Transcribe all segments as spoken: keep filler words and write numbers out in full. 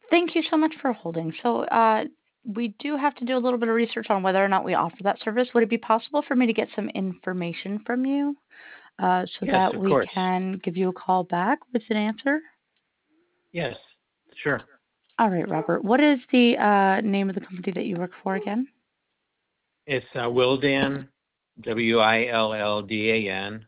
Thank you so much for holding. So, uh, we do have to do a little bit of research on whether or not we offer that service. Would it be possible for me to get some information from you, uh, so Yes, that of we course. can give you a call back with an answer? Yes, sure. All right, Robert. What is the uh, name of the company that you work for again? It's uh, Wildan, W I L L D A N.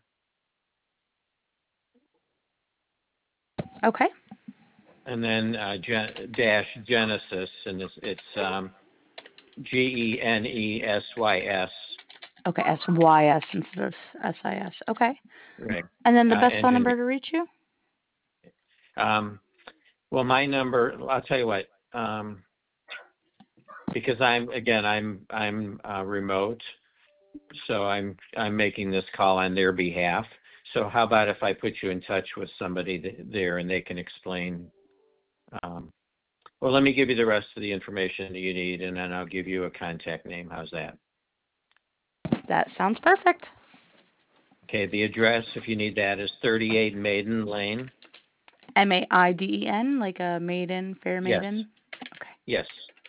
Okay. And then uh, gen- dash Genesis, and it's, it's um, G E N E S Y S. Okay, S Y S instead of S I S. Okay. Right. And then Uh, the best phone engine. number to reach you? Um, well, my number. I'll tell you what. Um, because I'm again, I'm I'm uh, remote, so I'm I'm making this call on their behalf. So how about if I put you in touch with somebody th- there, and they can explain. Um, well, let me give you the rest of the information that you need, and then I'll give you a contact name. How's that? That sounds perfect. Okay, the address, if you need that, is thirty-eight Maiden Lane. M A I D E N, like a maiden, fair Yes, maiden. Okay. yes,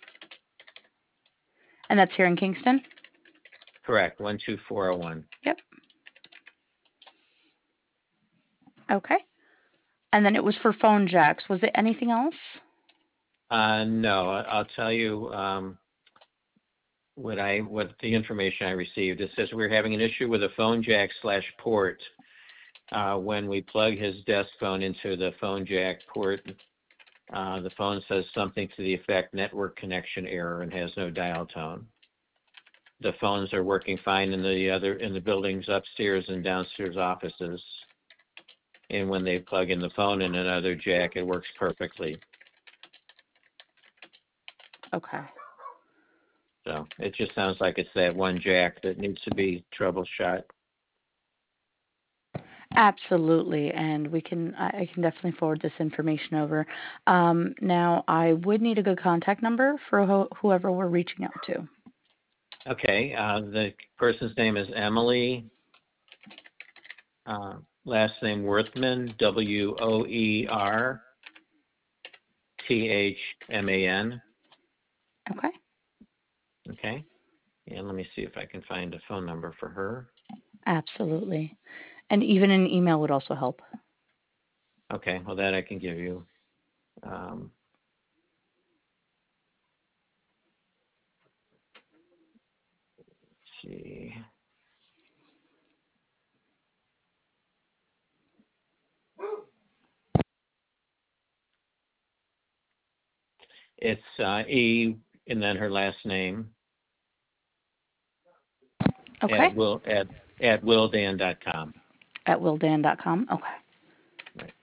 And that's here in Kingston? correct. One two four zero one. Yep. Okay. And then it was for phone jacks. Was it anything else? Uh, no, I- I'll tell you um, what I what the information I received. It says we're having an issue with a phone jack slash port. Uh, when we plug his desk phone into the phone jack port, uh, the phone says something to the effect network connection error and has no dial tone. The phones are working fine in the other in the buildings upstairs and downstairs offices. And when they plug in the phone in another jack, it works perfectly. Okay. So it just sounds like it's that one jack that needs to be troubleshot. Absolutely, and we can I I can definitely forward this information over. Um, now, I would need a good contact number for who whoever we're reaching out to. Okay, uh, the person's name is Emily. Uh, last name Worthman, W O E R T H M A N. Okay. Okay, and let me see if I can find a phone number for her. Absolutely. And even an email would also help. Okay, well, that I can give you. Um, let's see. It's uh, E and then her last name Okay. at will at at willdan dot com. At willdan dot com. Okay. Right.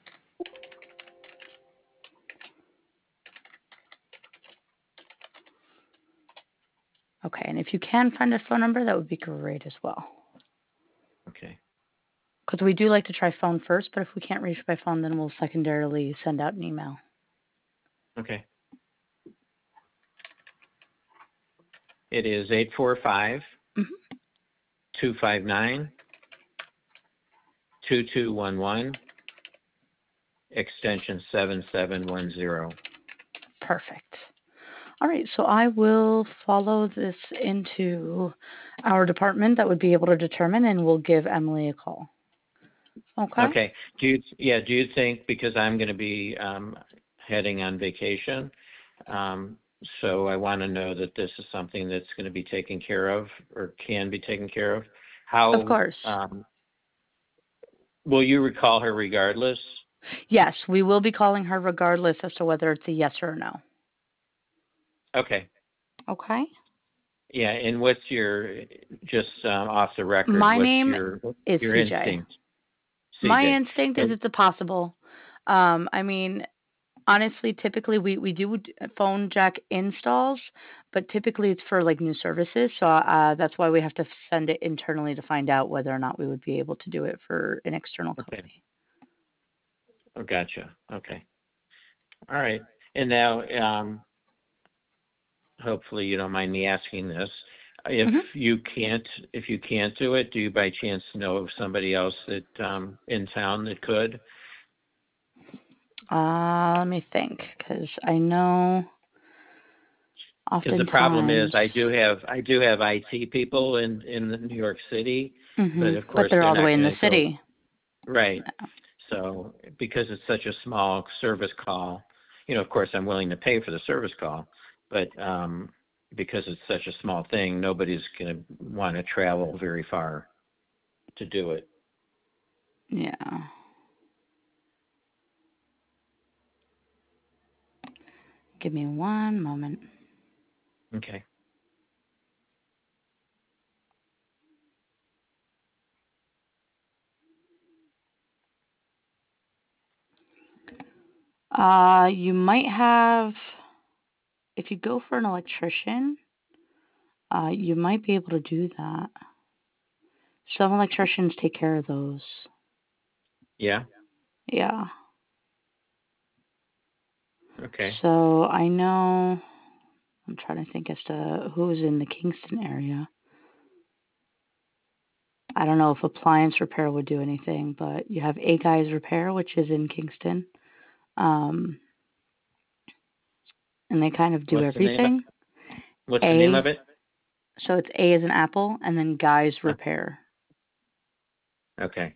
Okay. And if you can find a phone number, that would be great as well. Okay. Because we do like to try phone first, but if we can't reach by phone, then we'll secondarily send out an email. Okay. It is eight four five, Hmm. two five nine, two two one one, extension seven seven one zero. Perfect. All right, so I will follow this into our department that would be able to determine, and we'll give Emily a call. Okay? Okay. Do you, yeah, do you think, because I'm going to be um, heading on vacation, um, so I want to know that this is something that's going to be taken care of or can be taken care of. Of How course. um, will you recall her regardless? Yes, we will be calling her regardless as to whether it's a yes or a no. Okay. Okay? Yeah, and what's your, just um, off the record, My what's name your is your C J. instinct, My C J? instinct is So, it's a possible. Um, I mean, honestly, typically we we do d- phone jack installs, but typically it's for like new services. So uh, that's why we have to send it internally to find out whether or not we would be able to do it for an external okay. company. Oh, gotcha. Okay. All right. And now, um, hopefully you don't mind me asking this. If Hmm. you can't, if you can't do it, do you by chance know of somebody else that um, in town that could? Uh, let me think, because I know Because the problem is, oftentimes, I do have I do have I T people in in New York City, but hmm of but course they're they're all the not way in the going to go city. right. So because it's such a small service call, you know, of course I'm willing to pay for the service call, but um, because it's such a small thing, nobody's going to want to travel very far to do it. Yeah. Give me one moment. Okay. Uh, you might have, if you go for an electrician, uh, you might be able to do that. Some electricians take care of those. Yeah. Yeah. Okay. So I know, I'm trying to think as to who's in the Kingston area. I don't know if appliance repair would do anything, but you have A Guys Repair, which is in Kingston. Um, and they kind of do What's the name of everything. What's the name of A, it? so it's A as an apple, and then Guys Uh, Repair. Okay.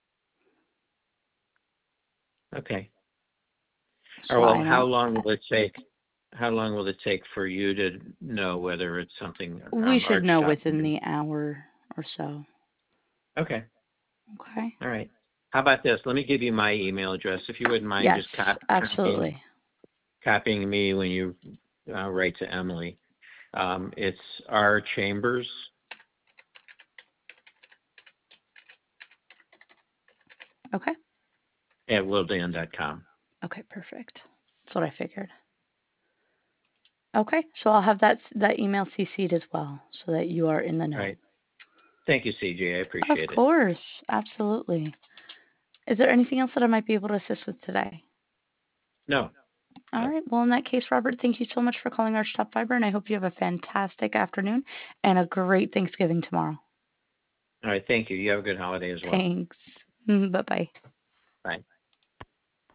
Okay. So Or well, I how know long will it take? How long will it take for you to know whether it's something we um, should Art know Shop can within do? the hour or so. Okay. Okay. All right. How about this? Let me give you my email address. If you wouldn't mind just Yes, cop- copying absolutely. copying me when you uh, write to Emily. Um, it's R Chambers Okay. at wildan dot com. Okay, perfect. That's what I figured. Okay, so I'll have that that email C C'd as well, so that you are in the All know. right. Thank you, C J. I Of appreciate it. course, absolutely. Is there anything else that I might be able to assist with today? No. All No. right. Well, in that case, Robert, thank you so much for calling our Stop Fiber, and I hope you have a fantastic afternoon and a great Thanksgiving tomorrow. All right. Thank you. You have a good holiday as well. Thanks. Bye bye. Bye.